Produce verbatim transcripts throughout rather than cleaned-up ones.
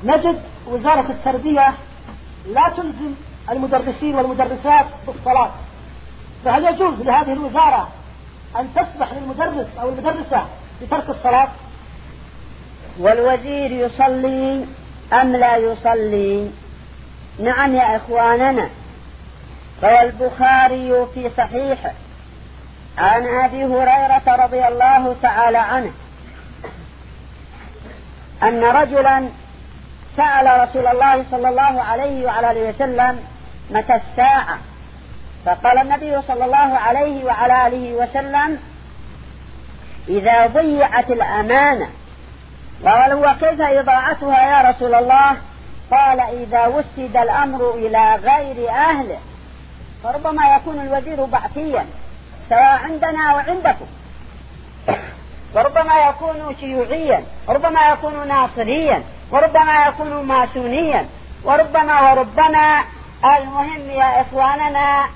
نجد وزارة التربية لا تلزم المدرسين والمدرسات بالصلاة، فهل يجوز لهذه الوزارة أن تسمح للمدرس أو المدرسة بترك الصلاة؟ والوزير يصلي أم لا يصلي؟ نعم يا إخواننا، روى البخاري في صحيحه عن أبي هريرة رضي الله تعالى عنه أن رجلا سأل رسول الله صلى الله عليه وعلى آله وسلم متى الساعة، فقال النبي صلى الله عليه وعلى آله وسلم إذا ضيعت الأمانة. وقال هو كيف إضاعتها يا رسول الله؟ قال إذا وسد الأمر إلى غير أهله، فربما يكون الوزير بعثيا سواء عندنا أو عندكم، وربما يكون شيوعيا، وربما يكون ناصريا، وربما يكون ماسونيا، وربما وربما المهم يا إخواننا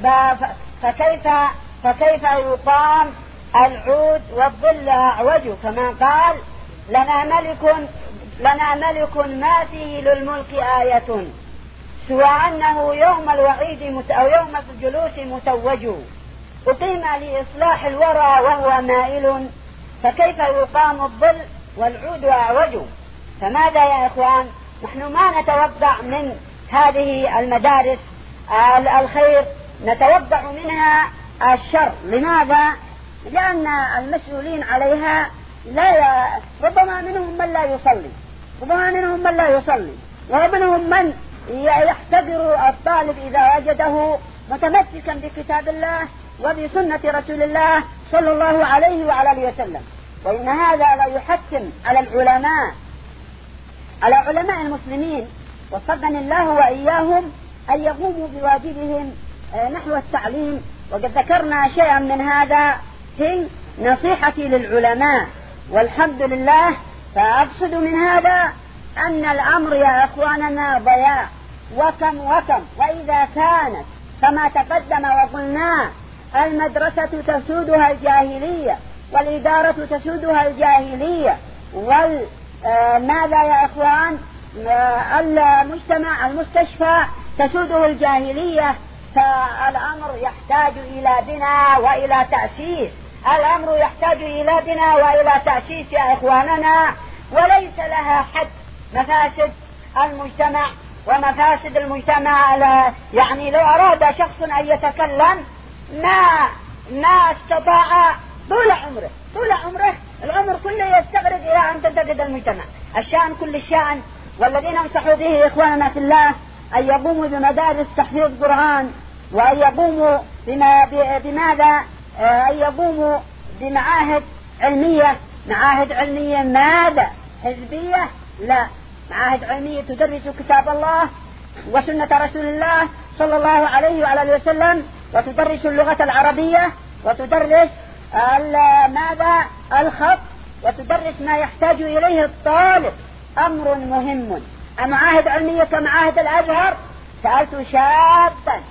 فكيف فكيف يقام العود والظل أعوج، كما قال لنا ملك لنا ملك ما فيه للملك آية سوى أنه يوم الوعيد أو يوم الجلوس متوج، أقيم لإصلاح الورى وهو مائل، فكيف يقام الظل والعود أعوج؟ فماذا يا إخوان؟ نحن ما نتوقع من هذه المدارس الخير، نتوقع منها الشر. لماذا؟ لأن المسؤولين عليها لا ي... ربما منهم من لا يصلي، ربما منهم من لا يصلي، ومنهم من يحتقر الطالب إذا وجده متمسكا بكتاب الله وبسنة رسول الله صلى الله عليه وعلى آله وسلم. وإن هذا لا يحتم على العلماء على علماء المسلمين وفقني الله وإياهم أن يقوموا بواجبهم نحو التعليم. وقد ذكرنا شيئا من هذا في نصيحتي للعلماء، والحمد لله. فأقصد من هذا أن الأمر يا أخواننا ضياع، وكم وكم وإذا كانت كما تقدم وقلنا المدرسة تسودها الجاهلية، والإدارة تسودها الجاهلية، وماذا يا إخوان المجتمع المستشفى تسوده الجاهلية، فالأمر يحتاج إلى بناء وإلى تأسيس، الأمر يحتاج إلى بناء وإلى تأسيس يا إخواننا، وليس لها حد. مفاسد المجتمع ومفاسد المجتمع يعني لو أراد شخص أن يتكلم ما ما استطاع طول عمره طول عمره العمر كله يستغرق إلى أن تنتقد المجتمع. الشأن كل الشأن، والذين انصحوا به إخواننا في الله أن يقوموا بمدارس تحفيظ قرآن، وأن يقوموا بما بماذا أن يقوموا بمعاهد علمية. معاهد علمية ماذا؟ حزبية؟ لا، معاهد علمية تدرس كتاب الله وسنة رسول الله صلى الله عليه وعلى آله وسلم، وتدرس اللغة العربية، وتدرس ماذا؟ الخط، وتدرس ما يحتاج إليه الطالب. أمر مهم. معاهد علمية كمعاهد الأزهر، سألت شابا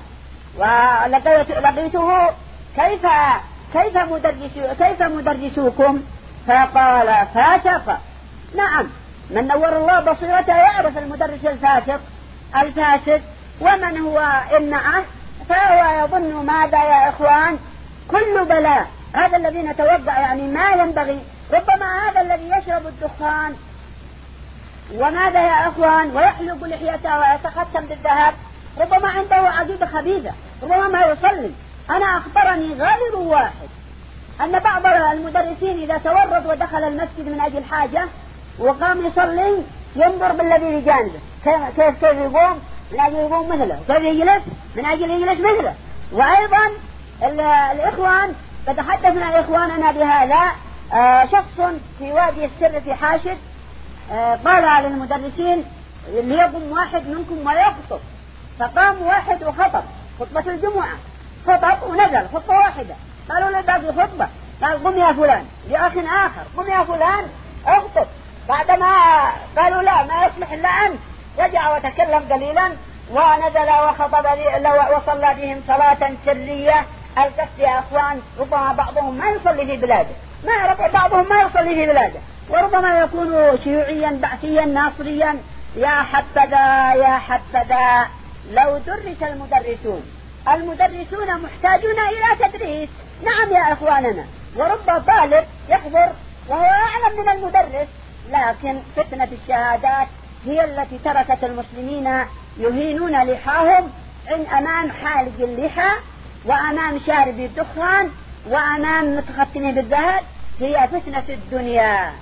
ولقيته كيف كيف مدرسو كيف مدرسوكم؟ فقال فاسق. نعم، من نور الله بصيرته يعرف المدرس الفاسق الفاسد، ومن هو إمنعه فهو يظن ماذا يا إخوان؟ كل بلاء. هذا الذي نتوقع يعني ما ينبغي. ربما هذا الذي يشرب الدخان وماذا يا أخوان ويحلق لحيته ويتختم بالذهب ربما عنده عقيدة خبيثة، ربما ما يصلي. أنا أخبرني غالب واحد أن بعض المدرسين إذا تورط ودخل المسجد من أجل حاجة وقام يصلي ينظر بالذي بجانبه كيف كيف يقوم من أجل يقوم مثله، كيف يجلس من أجل يجلس مثله. وأيضا الإخوان فتحدثنا إخواننا بهذا. آه شخص في وادي السر في حاشد آه قال للمدرسين ليقوم واحد منكم ويخطب، فقام واحد وخطب خطبة الجمعة، خطب ونزل خطبة واحدة. قالوا له باقي خطبة، قال قم يا فلان لأخ آخر، قم يا فلان اخطب. بعدما قالوا لا ما يصلح إلا أنت، رجع وتكلم قليلا ونزل وخطب وصلى بهم صلاة سرية. القصد يا أخوان ربما بعضهم ما يصلي في بلاده، ما بعضهم ما يصلي في بلاده، وربما يكون شيوعيا بعثيا ناصريا يا حبذا يا حبذا لو درس المدرسون. المدرسون محتاجون إلى تدريس، نعم يا إخواننا، ورب طالب يحضر وهو أعلم من المدرس، لكن فتنة الشهادات هي التي تركت المسلمين يهينون لحاهم عن أمام حالق اللحى وأمام شارب الدخان وأمام متختم بالذهب. هي فتنة الدنيا.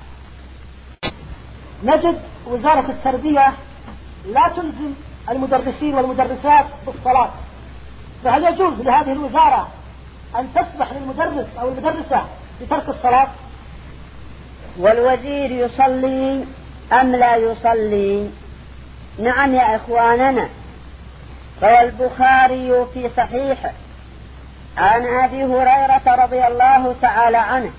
نجد وزارة التربية لا تلزم المدرسين والمدرسات بالصلاة، فهل يجوز لهذه الوزارة أن تسمح للمدرس أو المدرسة بترك الصلاة؟ والوزير يصلي أم لا يصلي؟ نعم يا إخواننا، روى البخاري في صحيحه عن أبي هريرة رضي الله تعالى عنه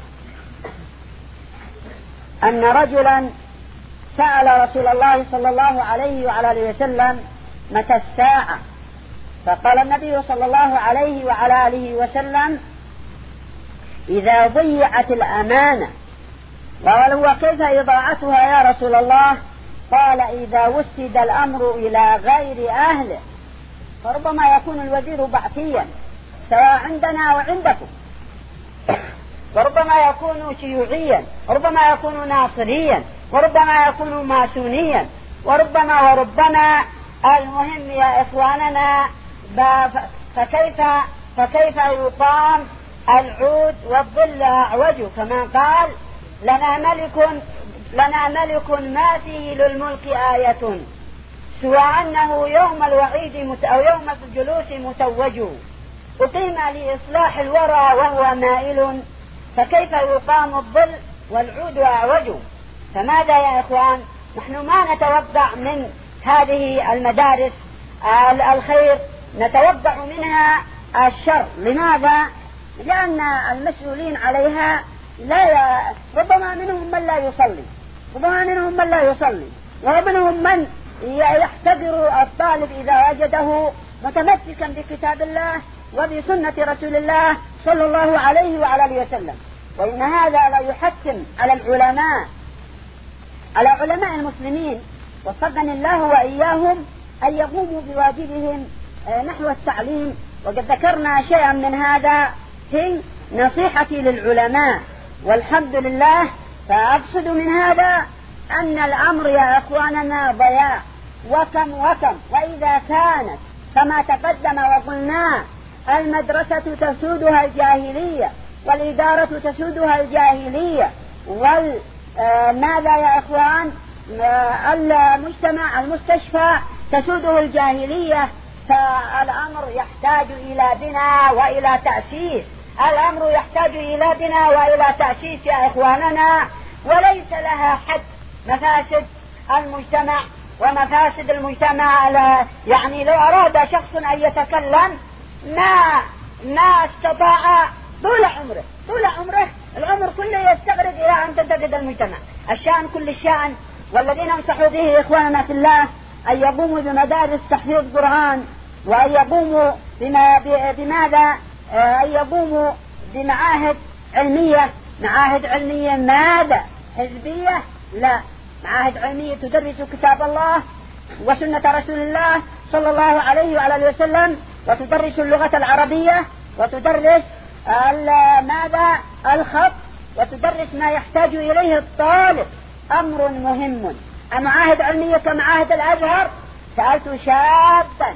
أن رجلا سأل رسول الله صلى الله عليه وعلى آله وسلم متى الساعة، فقال النبي صلى الله عليه وعلى آله وسلم إذا ضيعت الأمانة. قال هو كيف إضاعتها يا رسول الله؟ قال إذا وسد الأمر إلى غير أهله. فربما يكون الوزير بعثيا سواء عندنا وعندكم، وربما يكون شيوعيا، وربما يكون ناصريا، وربما يكون ماسونيا، وربما وربما المهم يا إخواننا فكيف فكيف يقام العود والظل أعوج، كما قال لنا ملك لنا ملك ما فيه للملك آية سوى أنه يوم الوعيد مت أو يوم الجلوس متوج، أقيم لإصلاح الورى وهو مائل، فكيف يقام الظل والعود أعوج؟ فماذا يا إخوان؟ نحن ما نتوقع من هذه المدارس الخير، نتوقع منها الشر. لماذا؟ لأن المسؤولين عليها لا ي... ربما منهم من لا يصلي، ربما منهم من لا يصلي، ومنهم من يحتقر الطالب إذا وجده متمسكا بكتاب الله وبسنة رسول الله صلى الله عليه وعلى آله وسلم. وإن هذا لا يحتم على العلماء على علماء المسلمين وفقنا الله وإياهم أن يقوموا بواجبهم نحو التعليم. وقد ذكرنا شيئا من هذا في نصيحتي للعلماء، والحمد لله. فأقصد من هذا أن الأمر يا أخواننا ضياع، وكم وكم. وإذا كانت كما تقدم وقلنا المدرسة تسودها الجاهلية والإدارة تسودها الجاهلية وماذا يا إخوان المجتمع المستشفى تسوده الجاهلية، فالأمر يحتاج إلى بناء وإلى تأسيس. الأمر يحتاج إلى بناء وإلى تأسيس يا إخواننا، وليس لها حد. مفاسد المجتمع ومفاسد المجتمع يعني لو أراد شخص أن يتكلم ما ما استطاع طول عمره طول عمره العمر كله يستغرق إلى أن تنتقد المجتمع. الشأن كل الشأن. والذين انصحوا به إخواننا في الله أن يقوموا بمدارس تحفيظ قرآن، وأن يقوموا بما بماذا أن يقوموا بمعاهد علمية. معاهد علمية ماذا؟ حزبية؟ لا، معاهد علمية تدرس كتاب الله وسنة رسول الله صلى الله عليه وعلى آله وسلم، وتدرس اللغة العربية، وتدرس ماذا؟ الخط، وتدرس ما يحتاج إليه الطالب. أمر مهم. معاهد علمية كمعاهد الأزهر. سألت شابا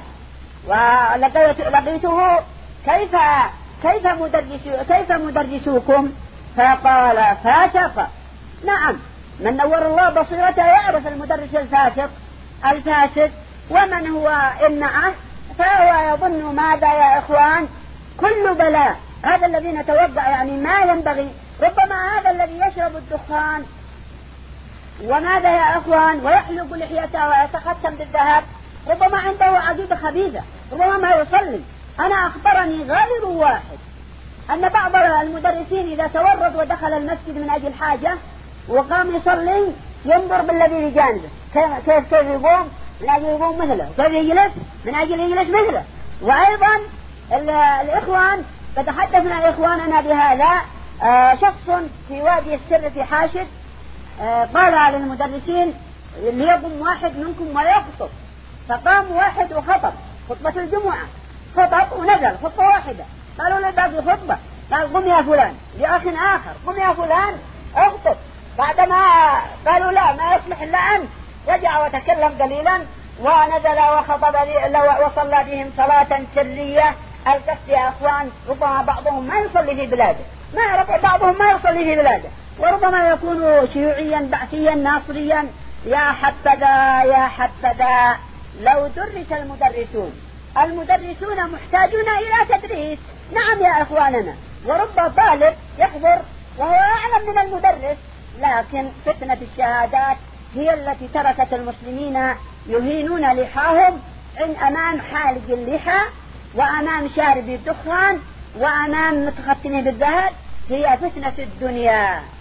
ولقيته كيف كيف مدرسو كيف مدرسوكم؟ فقال فاسق. نعم، من نور الله بصيرته يعرف المدرس الفاسق الفاسد، ومن هو إمعه فهو يظن ماذا يا إخوان؟ كل بلاء. هذا الذي نتوقع يعني ما ينبغي. ربما هذا الذي يشرب الدخان وماذا يا أخوان ويحلق لحيته ويتختم بالذهب ربما عنده عقيدة خبيثة، ربما ما يصلي. أنا أخبرني غير واحد أن بعض المدرسين إذا تورط ودخل المسجد من أجل حاجة وقام يصلي ينظر بالذي بجانبه كيف كيف يقوم من أجل يقوم مثله، كيف يجلس من أجل يجلس مثله. وأيضا الإخوان قد حدثنا إخواننا بهذا. آه شخص في وادي السر في حاشد آه قال للمدرسين ليقم واحد منكم ويخطب، فقام واحد وخطب خطبة الجمعة، خطب ونزل خطبة واحدة، قالوا له باقي خطبة، قال قم يا فلان لأخ آخر، قم يا فلان اخطب. بعدما قالوا لا ما يصلح إلا أنت، رجع وتكلم قليلا ونزل وخطب وصلى بهم صلاة سرية. القصد يا أخوان ربما بعضهم ما يصلي في بلاده، ما ربما بعضهم ما يصلي في بلاده، وربما يكون شيوعيا بعثيا ناصريا. يا حبذا يا حبذا لو درس المدرسون، المدرسون محتاجون إلى تدريس. نعم يا أخواننا، ورب طالب يحضر وهو أعلم من المدرس، لكن فتنة الشهادات هي التي تركت المسلمين يهينون لحاهم عن أمام حالق اللحى وأمام شارب الدخان وأمام متختم بالذهب. هي فتنة الدنيا.